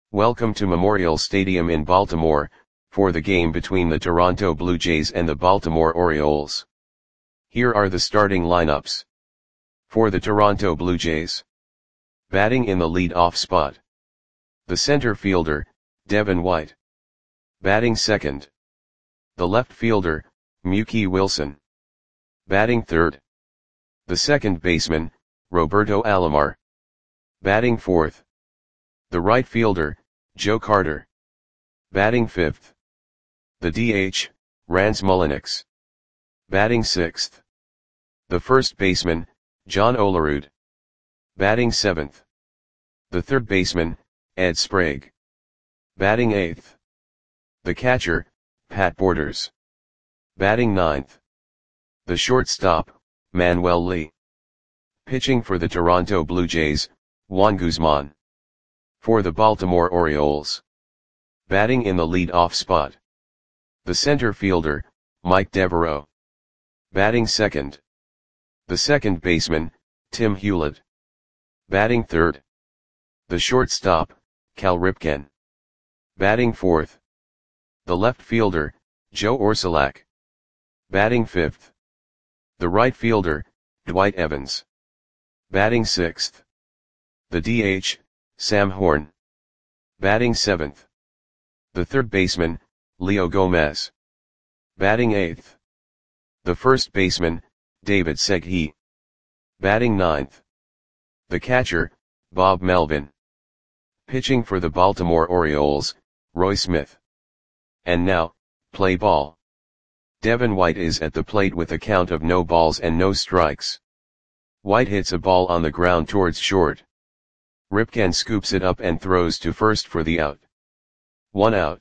Welcome to Memorial Stadium in Baltimore, for the game between the Toronto Blue Jays and the Baltimore Orioles. Here are the starting lineups. For the Toronto Blue Jays. Batting in the lead-off spot. The center fielder, Devin White. Batting second. The left fielder, Mookie Wilson. Batting third. The second baseman, Roberto Alomar. Batting fourth. The right fielder, Joe Carter. Batting fifth. The DH, Rans Mulliniks. Batting sixth. The first baseman, John Olerud. Batting seventh. The third baseman, Ed Sprague. Batting eighth. The catcher, Pat Borders. Batting ninth. The shortstop, Manuel Lee. Pitching for the Toronto Blue Jays, Juan Guzman. For the Baltimore Orioles. Batting in the lead-off spot. The center fielder, Mike Devereaux. Batting second. The second baseman, Tim Hewlett. Batting third. The shortstop, Cal Ripken. Batting fourth. The left fielder, Joe Orsulak. Batting fifth. The right fielder, Dwight Evans. Batting sixth. The DH, Sam Horn. Batting seventh. The third baseman, Leo Gomez. Batting eighth. The first baseman, David Segui. Batting ninth. The catcher, Bob Melvin. Pitching for the Baltimore Orioles, Roy Smith. And now, play ball. Devin White is at the plate with a count of no balls and no strikes. White hits a ball on the ground towards short. Ripken scoops it up and throws to first for the out. 1 out.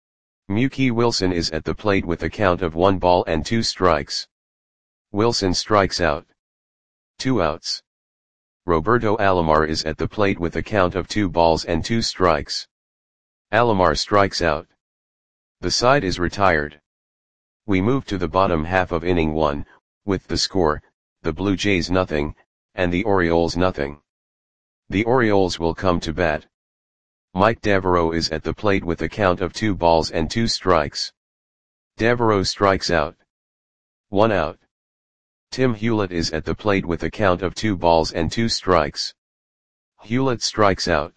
Mookie Wilson is at the plate with a count of 1 ball and 2 strikes. Wilson strikes out. 2 outs. Roberto Alomar is at the plate with a count of 2 balls and 2 strikes. Alomar strikes out. The side is retired. We move to the bottom half of inning 1, with the score, the Blue Jays 0, and the Orioles 0. The Orioles will come to bat. Mike Devereaux is at the plate with a count of 2 balls and 2 strikes. Devereaux strikes out. 1 out. Tim Hewlett is at the plate with a count of 2 balls and 2 strikes. Hewlett strikes out.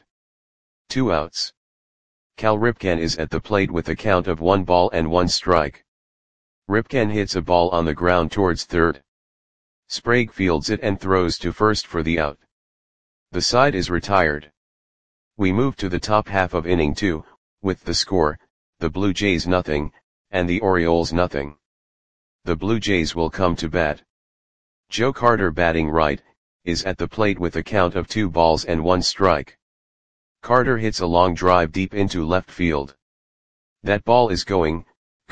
2 outs. Cal Ripken is at the plate with a count of 1 ball and 1 strike. Ripken hits a ball on the ground towards third. Sprague fields it and throws to first for the out. The side is retired. We move to the top half of inning 2, with the score, the Blue Jays 0, and the Orioles 0. The Blue Jays will come to bat. Joe Carter, batting right, is at the plate with a count of 2 balls and 1 strike. Carter hits a long drive deep into left field. That ball is gone.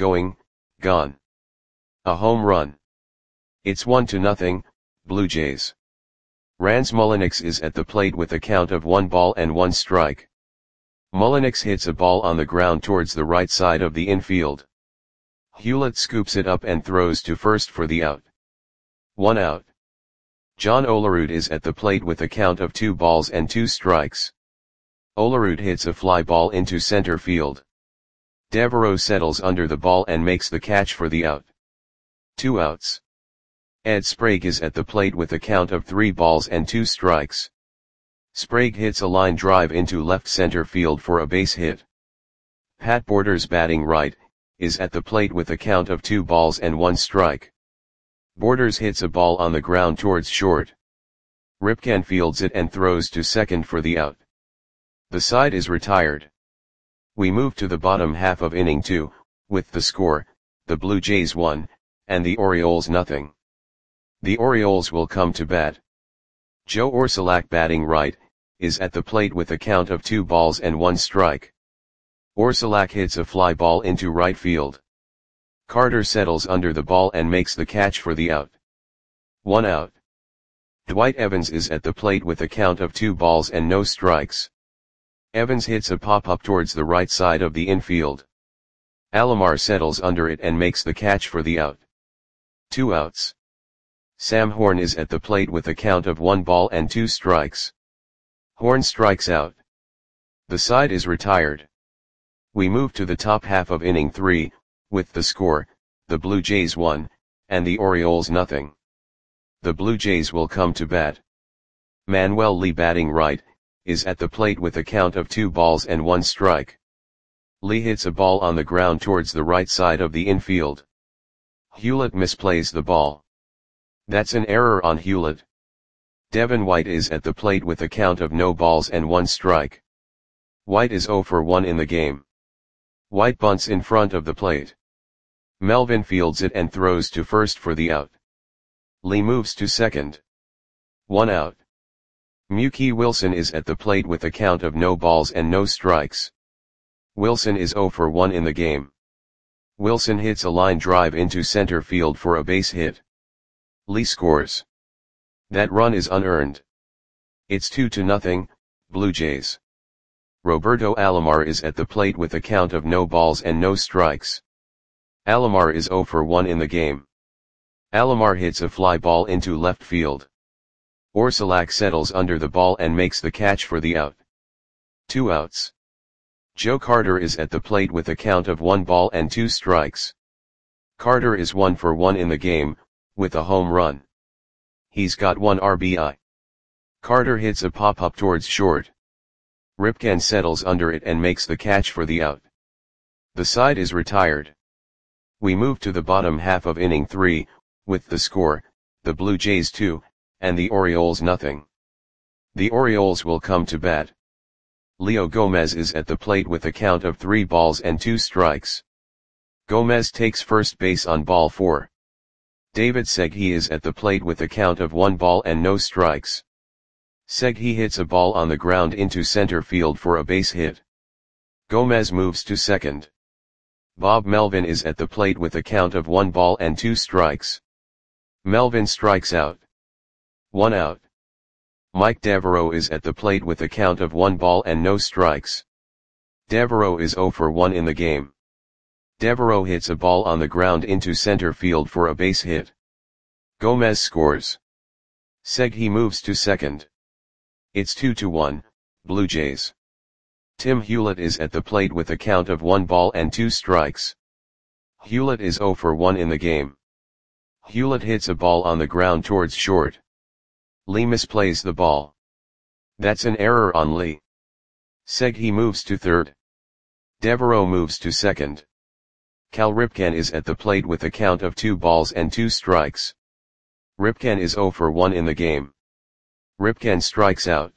A home run. It's 1-0, Blue Jays. Rans Mulliniks is at the plate with a count of 1 ball and 1 strike. Mulliniks hits a ball on the ground towards the right side of the infield. Hewlett scoops it up and throws to first for the out. 1 out. John Olerud is at the plate with a count of 2 balls and 2 strikes. Olerud hits a fly ball into center field. Devereaux settles under the ball and makes the catch for the out. 2 outs. Ed Sprague is at the plate with a count of 3 balls and 2 strikes. Sprague hits a line drive into left center field for a base hit. Pat Borders, batting right, is at the plate with a count of 2 balls and 1 strike. Borders hits a ball on the ground towards short. Ripken fields it and throws to second for the out. The side is retired. We move to the bottom half of inning 2, with the score, the Blue Jays 1, and the Orioles 0. The Orioles will come to bat. Joe Orsulak, batting right, is at the plate with a count of 2 balls and 1 strike. Orsulak hits a fly ball into right field. Carter settles under the ball and makes the catch for the out. 1 out. Dwight Evans is at the plate with a count of 2 balls and no strikes. Evans hits a pop-up towards the right side of the infield. Alomar settles under it and makes the catch for the out. 2 outs. Sam Horn is at the plate with a count of 1 ball and 2 strikes. Horn strikes out. The side is retired. We move to the top half of inning 3, with the score, the Blue Jays 1, and the Orioles nothing. The Blue Jays will come to bat. Manuel Lee, batting right, is at the plate with a count of 2 balls and 1 strike. Lee hits a ball on the ground towards the right side of the infield. Hewlett misplays the ball. That's an error on Hewlett. Devin White is at the plate with a count of no balls and 1 strike. White is 0 for 1 in the game. White bunts in front of the plate. Melvin fields it and throws to first for the out. Lee moves to second. 1 out. Mookie Wilson is at the plate with a count of no balls and no strikes. Wilson is 0 for 1 in the game. Wilson hits a line drive into center field for a base hit. Lee scores. That run is unearned. It's 2-0, Blue Jays. Roberto Alomar is at the plate with a count of no balls and no strikes. Alomar is 0 for 1 in the game. Alomar hits a fly ball into left field. Orsulak settles under the ball and makes the catch for the out. 2 outs. Joe Carter is at the plate with a count of 1 ball and 2 strikes. Carter is 1 for 1 in the game, with a home run. He's got 1 RBI. Carter hits a pop-up towards short. Ripken settles under it and makes the catch for the out. The side is retired. We move to the bottom half of inning 3, with the score, the Blue Jays 2, and the Orioles nothing. The Orioles will come to bat. Leo Gomez is at the plate with a count of 3 balls and 2 strikes. Gomez takes first base on ball 4. David Segui is at the plate with a count of 1 ball and no strikes. Segui hits a ball on the ground into center field for a base hit. Gomez moves to second. Bob Melvin is at the plate with a count of 1 ball and 2 strikes. Melvin strikes out. 1 out. Mike Devereaux is at the plate with a count of 1 ball and no strikes. Devereaux is 0 for 1 in the game. Devereaux hits a ball on the ground into center field for a base hit. Gomez scores. Segui moves to second. It's 2-1, Blue Jays. Tim Hewlett is at the plate with a count of 1 ball and 2 strikes. Hewlett is 0 for 1 in the game. Hewlett hits a ball on the ground towards short. Lee misplays the ball. That's an error on Lee. Segui moves to third. Devereaux moves to second. Cal Ripken is at the plate with a count of 2 balls and 2 strikes. Ripken is 0 for 1 in the game. Ripken strikes out.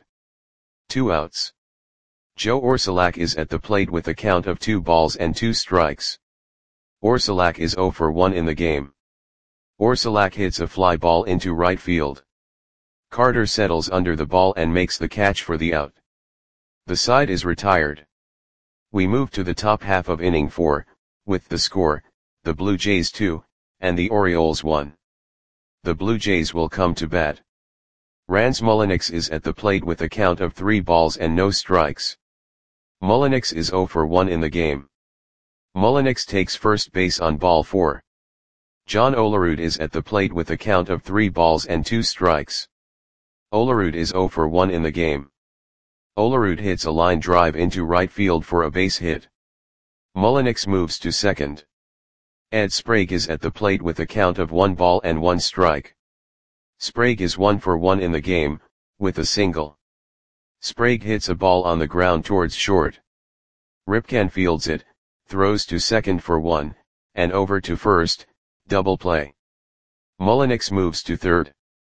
2 outs. Joe Orsulak is at the plate with a count of 2 balls and 2 strikes. Orsulak is 0 for 1 in the game. Orsulak hits a fly ball into right field. Carter settles under the ball and makes the catch for the out. The side is retired. We move to the top half of inning 4, with the score, the Blue Jays 2, and the Orioles 1. The Blue Jays will come to bat. Rans Mulliniks is at the plate with a count of 3 balls and no strikes. Mulliniks is 0 for 1 in the game. Mulliniks takes first base on ball 4. John Olerud is at the plate with a count of 3 balls and 2 strikes. Olerud is 0 for 1 in the game. Olerud hits a line drive into right field for a base hit. Mulliniks moves to second. Ed Sprague is at the plate with a count of 1 ball and 1 strike. Sprague is 1 for 1 in the game, with a single. Sprague hits a ball on the ground towards short. Ripken fields it, throws to second for 1, and over to first, double play. Mulliniks moves to third.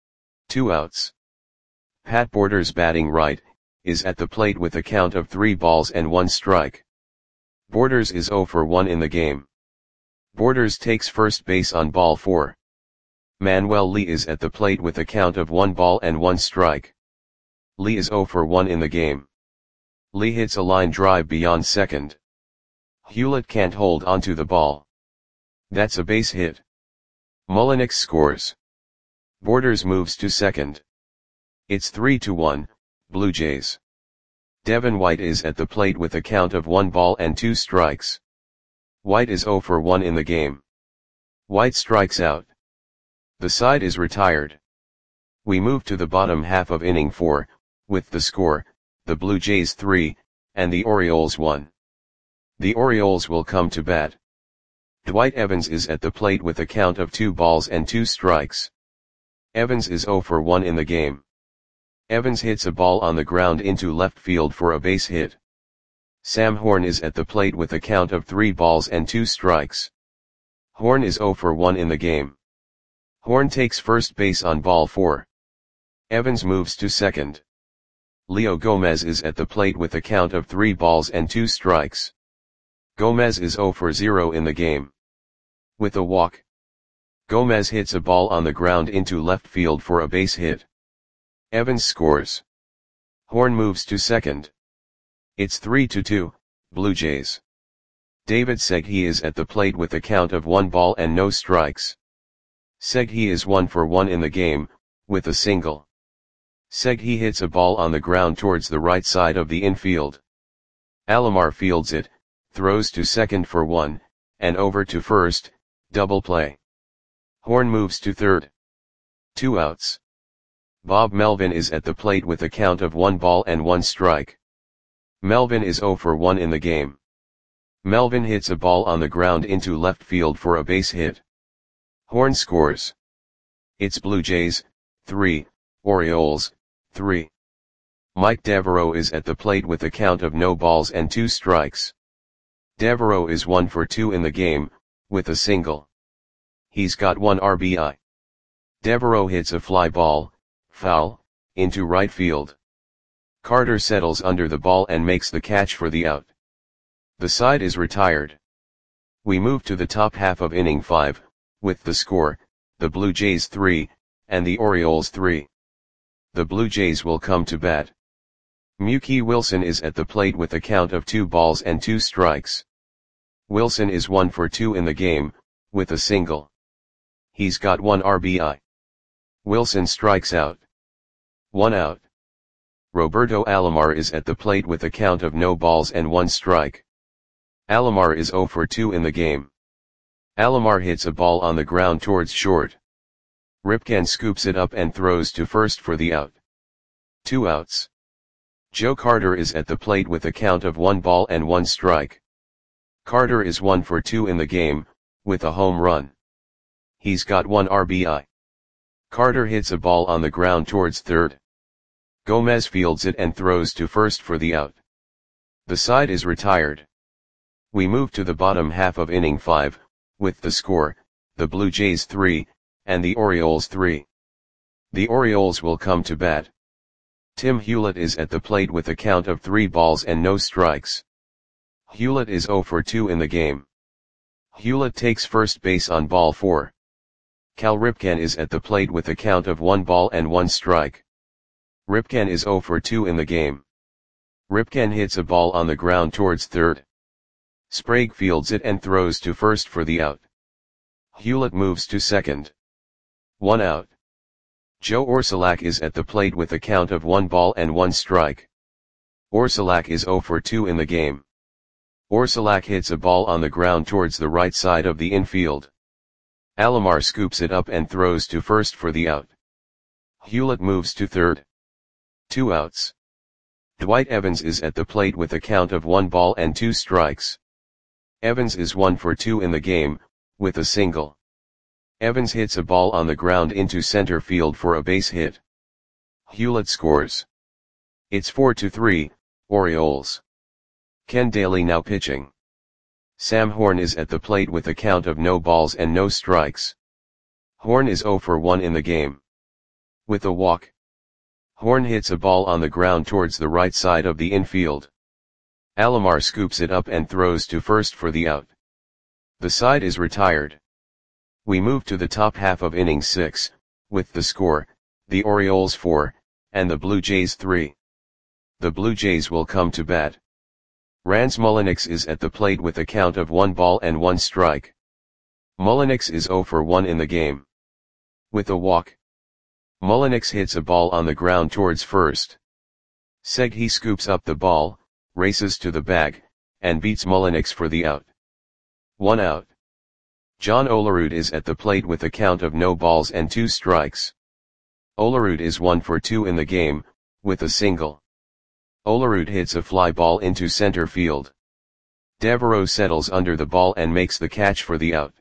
2 outs. Pat Borders, batting right, is at the plate with a count of 3 balls and 1 strike. Borders is 0 for 1 in the game. Borders takes first base on ball 4. Manuel Lee is at the plate with a count of 1 ball and 1 strike. Lee is 0 for 1 in the game. Lee hits a line drive beyond second. Hewlett can't hold onto the ball. That's a base hit. Mulliniks scores. Borders moves to second. It's 3-1, Blue Jays. Devin White is at the plate with a count of 1 ball and 2 strikes. White is 0 for 1 in the game. White strikes out. The side is retired. We move to the bottom half of inning 4, with the score, the Blue Jays 3, and the Orioles 1. The Orioles will come to bat. Dwight Evans is at the plate with a count of 2 balls and 2 strikes. Evans is 0 for 1 in the game. Evans hits a ball on the ground into left field for a base hit. Sam Horn is at the plate with a count of 3 balls and 2 strikes. Horn is 0 for 1 in the game. Horn takes first base on ball 4. Evans moves to second. Leo Gomez is at the plate with a count of 3 balls and 2 strikes. Gomez is 0 for 0 in the game. With a walk, Gomez hits a ball on the ground into left field for a base hit. Evans scores. Horn moves to second. It's 3-2, Blue Jays. David Segui is at the plate with a count of 1 ball and no strikes. Segui is 1 for 1 in the game, with a single. Segui hits a ball on the ground towards the right side of the infield. Alomar fields it, throws to second for 1, and over to first, double play. Horn moves to third. 2 outs. Bob Melvin is at the plate with a count of 1 ball and 1 strike. Melvin is 0 for 1 in the game. Melvin hits a ball on the ground into left field for a base hit. Horn scores. It's Blue Jays, 3, Orioles, 3. Mike Devereaux is at the plate with a count of no balls and 2 strikes. Devereaux is 1 for 2 in the game, with a single. He's got 1 RBI. Devereaux hits a fly ball, foul, into right field. Carter settles under the ball and makes the catch for the out. The side is retired. We move to the top half of inning 5, with the score, the Blue Jays 3, and the Orioles 3. The Blue Jays will come to bat. Mookie Wilson is at the plate with a count of 2 balls and 2 strikes. Wilson is 1 for 2 in the game, with a single. He's got 1 RBI. Wilson strikes out. 1 out. Roberto Alomar is at the plate with a count of no balls and 1 strike. Alomar is 0 for 2 in the game. Alomar hits a ball on the ground towards short. Ripken scoops it up and throws to first for the out. 2 outs. Joe Carter is at the plate with a count of 1 ball and 1 strike. Carter is 1 for 2 in the game, with a home run. He's got 1 RBI. Carter hits a ball on the ground towards third. Gomez fields it and throws to first for the out. The side is retired. We move to the bottom half of inning 5, with the score, the Blue Jays 3, and the Orioles 3. The Orioles will come to bat. Tim Hewlett is at the plate with a count of 3 balls and no strikes. Hewlett is 0 for 2 in the game. Hewlett takes first base on ball 4. Cal Ripken is at the plate with a count of 1 ball and 1 strike. Ripken is 0 for 2 in the game. Ripken hits a ball on the ground towards third. Sprague fields it and throws to first for the out. Hewlett moves to second. 1 out. Joe Orsulak is at the plate with a count of 1 ball and 1 strike. Orsulak is 0 for 2 in the game. Orsulak hits a ball on the ground towards the right side of the infield. Alomar scoops it up and throws to first for the out. Hewlett moves to third. 2 outs. Dwight Evans is at the plate with a count of 1 ball and 2 strikes. Evans is 1 for 2 in the game, with a single. Evans hits a ball on the ground into center field for a base hit. Hewlett scores. It's 4-3, Orioles. Ken Daly now pitching. Sam Horn is at the plate with a count of no balls and no strikes. Horn is 0 for 1 in the game. With a walk, Horn hits a ball on the ground towards the right side of the infield. Alomar scoops it up and throws to first for the out. The side is retired. We move to the top half of inning 6, with the score, the Orioles 4, and the Blue Jays 3. The Blue Jays will come to bat. Rance Mulliniks is at the plate with a count of 1 ball and 1 strike. Mulliniks is 0 for 1 in the game. With a walk, Mulliniks hits a ball on the ground towards first. Segui scoops up the ball, races to the bag, and beats Mulliniks for the out. 1 out. John Olerud is at the plate with a count of no balls and 2 strikes. Olerud is 1 for 2 in the game, with a single. Olerud hits a fly ball into center field. Devereaux settles under the ball and makes the catch for the out.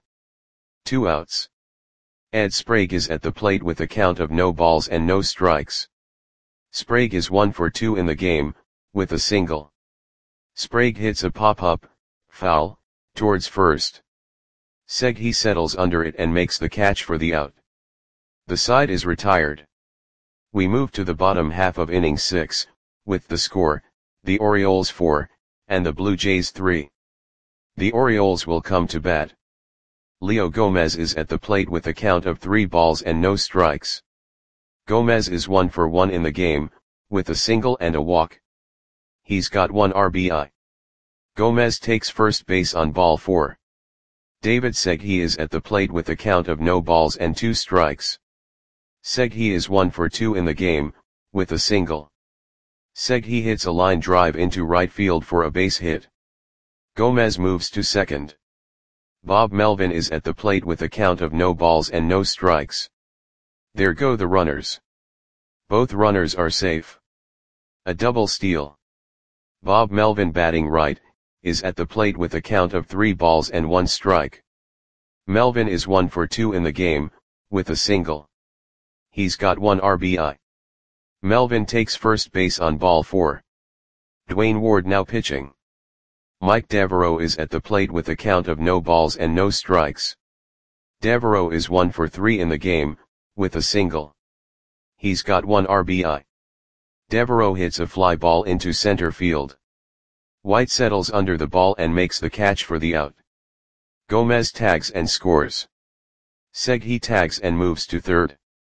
2 outs. Ed Sprague is at the plate with a count of no balls and no strikes. Sprague is 1 for 2 in the game, with a single. Sprague hits a pop-up, foul, towards first. Seghi settles under it and makes the catch for the out. The side is retired. We move to the bottom half of inning 6, with the score, the Orioles 4, and the Blue Jays 3. The Orioles will come to bat. Leo Gomez is at the plate with a count of 3 balls and no strikes. Gomez is 1 for 1 in the game, with a single and a walk. He's got 1 RBI. Gomez takes first base on ball 4. David Seghi is at the plate with a count of no balls and 2 strikes. Seghi is 1 for 2 in the game, with a single. Seghi hits a line drive into right field for a base hit. Gomez moves to second. Bob Melvin is at the plate with a count of no balls and no strikes. There go the runners. Both runners are safe. A double steal. Bob Melvin, batting right, is at the plate with a count of 3 balls and 1 strike. Melvin is 1 for 2 in the game, with a single. He's got 1 RBI. Melvin takes first base on ball 4. Dwayne Ward now pitching. Mike Devereaux is at the plate with a count of no balls and no strikes. Devereaux is 1 for 3 in the game, with a single. He's got 1 RBI. Devereaux hits a fly ball into center field. White settles under the ball and makes the catch for the out. Gomez tags and scores. Seghi tags and moves to third.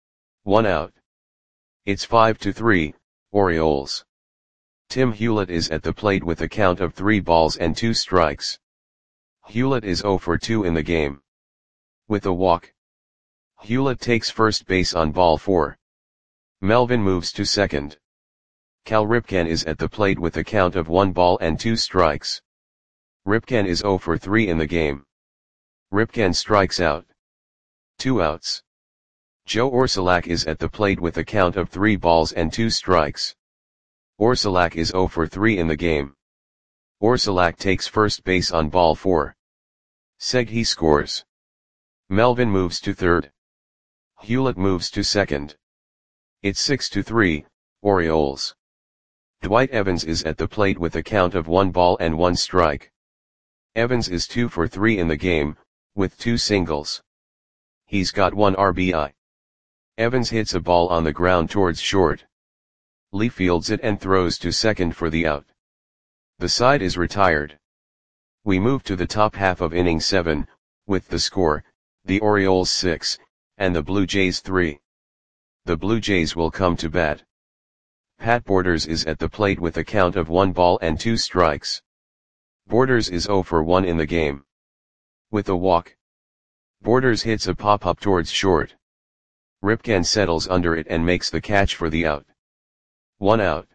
1 out. It's 5-3, Orioles. Tim Hewlett is at the plate with a count of 3 balls and 2 strikes. Hewlett is 0 for 2 in the game. With a walk. Hewlett takes first base on ball 4. Melvin moves to second. Cal Ripken is at the plate with a count of 1 ball and 2 strikes. Ripken is 0 for 3 in the game. Ripken strikes out. 2 outs. Joe Orsulak is at the plate with a count of 3 balls and 2 strikes. Orsulak is 0 for 3 in the game. Orsulak takes first base on ball 4. Seghi scores. Melvin moves to third. Hewlett moves to second. It's 6-3, Orioles. Dwight Evans is at the plate with a count of 1 ball and 1 strike. Evans is 2 for 3 in the game, with 2 singles. He's got 1 RBI. Evans hits a ball on the ground towards short. Lee fields it and throws to second for the out. The side is retired. We move to the top half of inning 7, with the score, the Orioles 6, and the Blue Jays 3. The Blue Jays will come to bat. Pat Borders is at the plate with a count of 1 ball and 2 strikes. Borders is 0 for 1 in the game. With a walk. Borders hits a pop-up towards short. Ripken settles under it and makes the catch for the out. 1 out.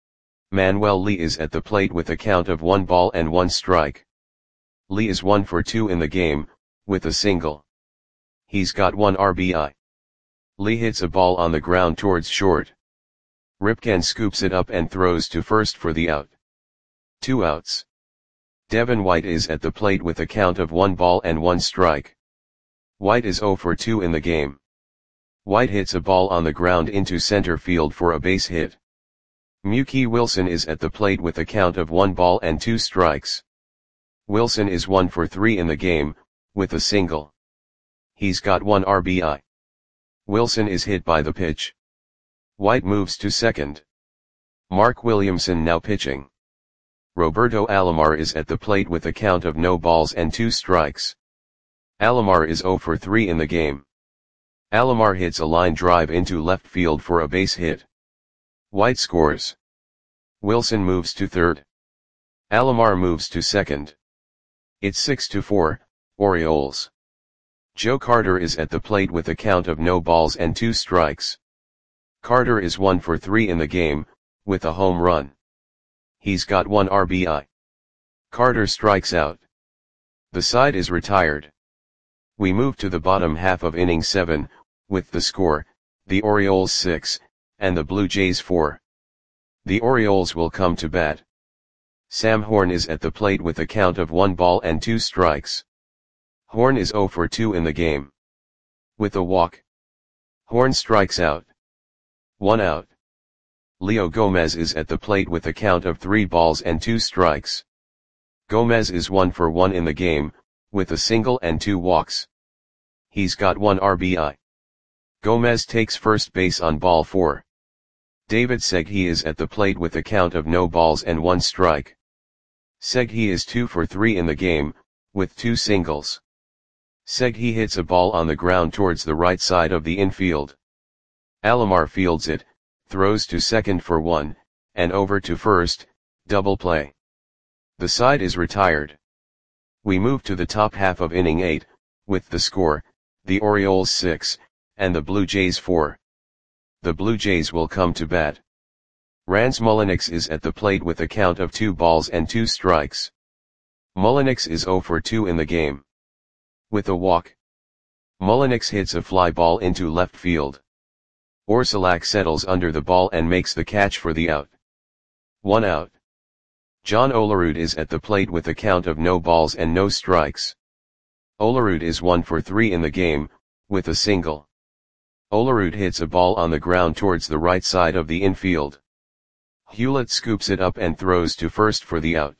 Manuel Lee is at the plate with a count of 1 ball and 1 strike. Lee is 1 for 2 in the game, with a single. He's got 1 RBI. Lee hits a ball on the ground towards short. Ripken scoops it up and throws to first for the out. 2 outs. Devin White is at the plate with a count of 1 ball and 1 strike. White is 0 for 2 in the game. White hits a ball on the ground into center field for a base hit. Mookie Wilson is at the plate with a count of 1 ball and 2 strikes. Wilson is 1 for 3 in the game, with a single. He's got 1 RBI. Wilson is hit by the pitch. White moves to second. Mark Williamson now pitching. Roberto Alomar is at the plate with a count of no balls and 2 strikes. Alomar is 0 for 3 in the game. Alomar hits a line drive into left field for a base hit. White scores. Wilson moves to third. Alomar moves to second. It's 6-4, Orioles. Joe Carter is at the plate with a count of no balls and 2 strikes. Carter is 1 for 3 in the game, with a home run. He's got 1 RBI. Carter strikes out. The side is retired. We move to the bottom half of inning 7, with the score, the Orioles 6, and the Blue Jays 4. The Orioles will come to bat. Sam Horn is at the plate with a count of 1 ball and 2 strikes. Horn is 0 for 2 in the game. With a walk, Horn strikes out. 1 out. Leo Gomez is at the plate with a count of 3 balls and 2 strikes. Gomez is 1 for 1 in the game, with a single and 2 walks. He's got 1 RBI. Gomez takes first base on ball 4. David Segui is at the plate with a count of no balls and 1 strike. Segui is 2 for 3 in the game, with 2 singles. Segui hits a ball on the ground towards the right side of the infield. Alomar fields it, throws to second for 1, and over to first, double play. The side is retired. We move to the top half of inning 8, with the score, the Orioles 6, and the Blue Jays 4. The Blue Jays will come to bat. Rans Mulliniks is at the plate with a count of 2 balls and 2 strikes. Mulliniks is 0 for 2 in the game. With a walk, Mulliniks hits a fly ball into left field. Orsulak settles under the ball and makes the catch for the out. 1 out. John Olerud is at the plate with a count of no balls and no strikes. Olerud is 1 for 3 in the game, with a single. Olerud hits a ball on the ground towards the right side of the infield. Hewlett scoops it up and throws to first for the out.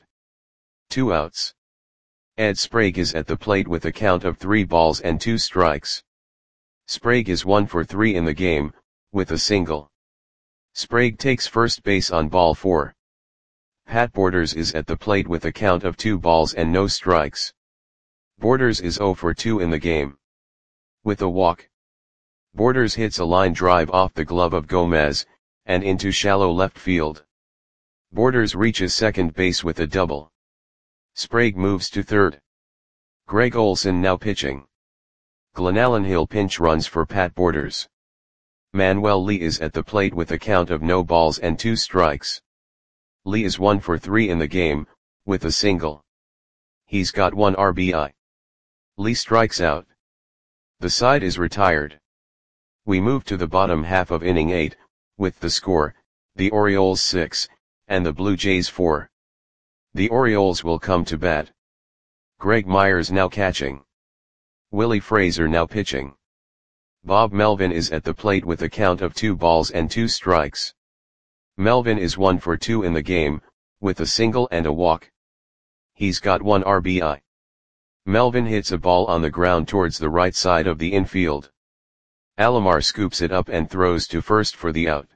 2 outs. Ed Sprague is at the plate with a count of 3 balls and 2 strikes. Sprague is 1 for 3 in the game, with a single. Sprague takes first base on ball 4. Pat Borders is at the plate with a count of 2 balls and no strikes. Borders is 0 for 2 in the game. With a walk, Borders hits a line drive off the glove of Gomez, and into shallow left field. Borders reaches second base with a double. Sprague moves to third. Greg Olson now pitching. Glenallen Hill pinch runs for Pat Borders. Manuel Lee is at the plate with a count of no balls and 2 strikes. Lee is 1 for 3 in the game, with a single. He's got 1 RBI. Lee strikes out. The side is retired. We move to the bottom half of inning 8, with the score, the Orioles 6, and the Blue Jays 4. The Orioles will come to bat. Greg Myers now catching. Willie Fraser now pitching. Bob Melvin is at the plate with a count of 2 balls and 2 strikes. Melvin is 1 for 2 in the game, with a single and a walk. He's got 1 RBI. Melvin hits a ball on the ground towards the right side of the infield. Alomar scoops it up and throws to first for the out.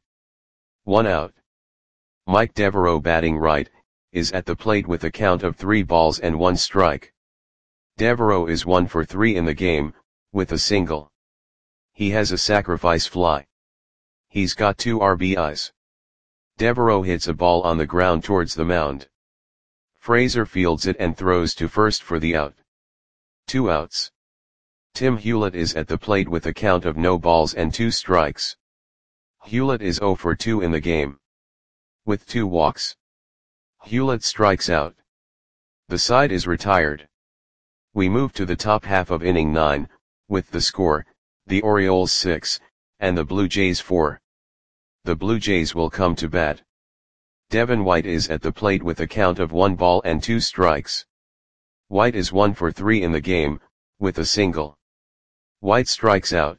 1 out. Mike Devereaux batting right, is at the plate with a count of 3 balls and 1 strike. Devereaux is 1 for 3 in the game, with a single. He has a sacrifice fly. He's got 2 RBIs. Devereaux hits a ball on the ground towards the mound. Fraser fields it and throws to first for the out. 2 outs. Tim Hewlett is at the plate with a count of no balls and 2 strikes. Hewlett is 0 for 2 in the game. With 2 walks, Hewlett strikes out. The side is retired. We move to the top half of inning 9, with the score, the Orioles 6, and the Blue Jays 4. The Blue Jays will come to bat. Devin White is at the plate with a count of 1 ball and 2 strikes. White is 1 for 3 in the game, with a single. White strikes out.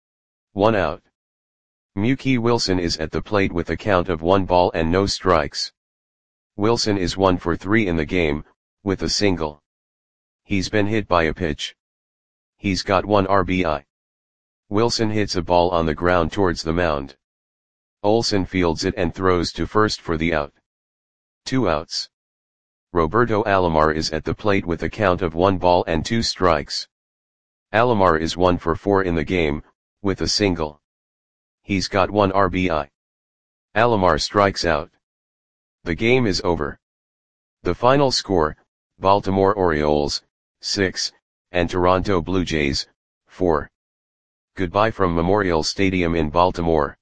1 out. Mookie Wilson is at the plate with a count of 1 ball and no strikes. Wilson is 1 for 3 in the game, with a single. He's been hit by a pitch. He's got 1 RBI. Wilson hits a ball on the ground towards the mound. Olson fields it and throws to first for the out. 2 outs. Roberto Alomar is at the plate with a count of 1 ball and 2 strikes. Alomar is 1 for 4 in the game, with a single. He's got 1 RBI. Alomar strikes out. The game is over. The final score, Baltimore Orioles, 6, and Toronto Blue Jays, 4. Goodbye from Memorial Stadium in Baltimore.